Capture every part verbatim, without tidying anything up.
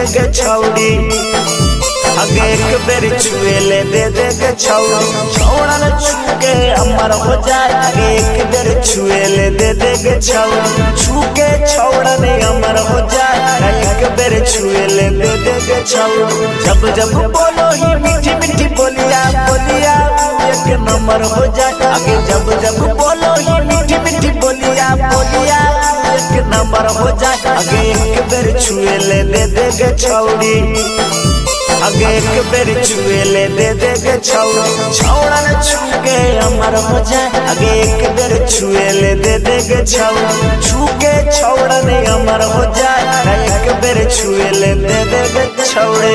के छौड़ी आगे एक बेर छुए ले दे दे के छौड़ी छौड़ा न छूके अमर हो जाए आगे एक बेर छुए ले दे दे के छौड़ी छूके छौड़ा ने अमर हो जाए एक बेर छुए ले दे दे के छौड़ी जब जब बोलो ही मीठी मीठी बोलिया बोलिया एक नंबर हो जाए आगे जब जब बोलो ही मीठी मीठी बोलिया बोलिया एक नंबर हो जाए आगे एक बेर छुए ले दे दे के छौड़ी आगे एक बेर छुए ले दे दे के छौड़ी छौड़ा न छूके अमर हो जाए आगे एक बेर छुए ले दे दे के छौड़ी छूके छौड़ा ने अमर हो जाए एक बेर छुए ले दे दे के छौड़े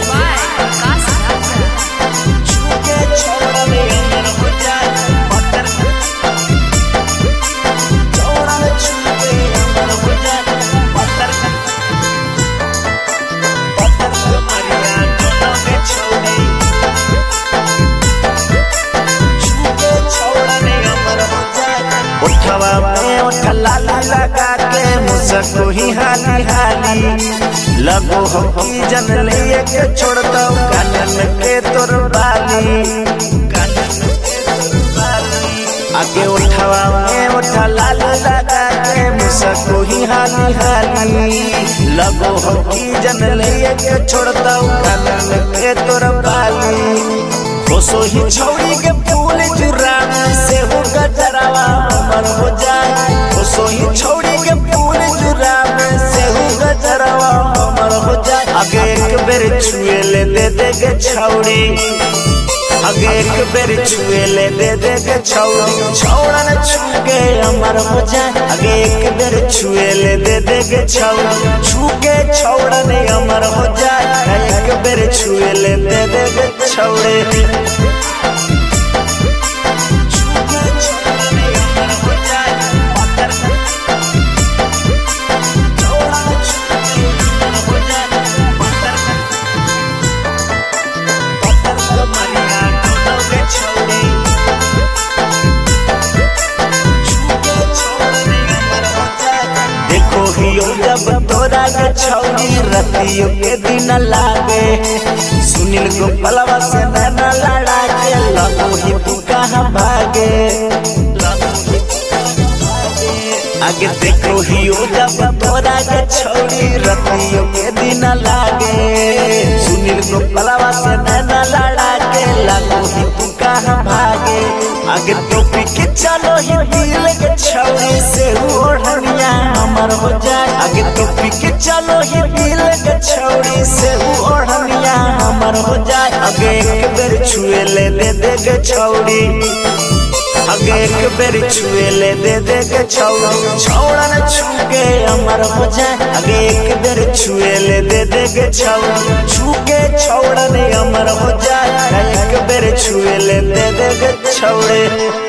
छूके छौड़ा ने अमर हो जाए छौड़ा न छूके अमर हो जाए उठवा में उठा लाली लगा के मुझको ही हाली हाली लगो हो की जन लिए के छोड़ दो कानन के तोर बाली आगे उठवा में उठा लाली लगा के मुझको ही हाली हाली लगो हो की जन लिए के छोड़ दो कानन के तोर बाली खुशो ही छौड़ी के फूल जुराम से हो गजरावा अमर हो जाए खुशो ही छौड़ी के फूल जुराम से हो गजरावा अमर हो जाए आगे एक बेर छुए ले दे दे के छौड़ी आगे एक बेर छुए ले दे दे के छौड़ी छौड़ा न छूके अमर हो जाए आगे एक बेर छुए ले दे दे के छौड़ी छूके छौड़ा ने अमर हो जाए एक बेर छुए ले दे दे के छौड़े जब तोरा के छौड़ी रतियों के दिन लागे सुनील गोपालवा से नैना लड़ा के लगो ही तू कहाँ भागे आगे देखो ही जब तोरा के छौड़ी रतियों के दिन लागे सुनील गोपालवा से नैना लड़ा के लगो ही तू कहाँ भागे आगे टोपी के चलो ही दिल के छौड़ी से ओढ़निया अमर हो जाए आगे टोपी के चलो ही दिल के छौड़ी से ओढ़निया अमर हो जाए आगे एक बेर छुए ले दे दे के छौड़ी आगे एक बेर छुए ले दे दे के छौड़ी छौड़ा न छूके अमर हो जाए आगे एक बेर छुए ले दे दे के छौड़ी छूके छौड़ा ने अमर हो जाए एक बेर छुए ले दे दे के छौड़े।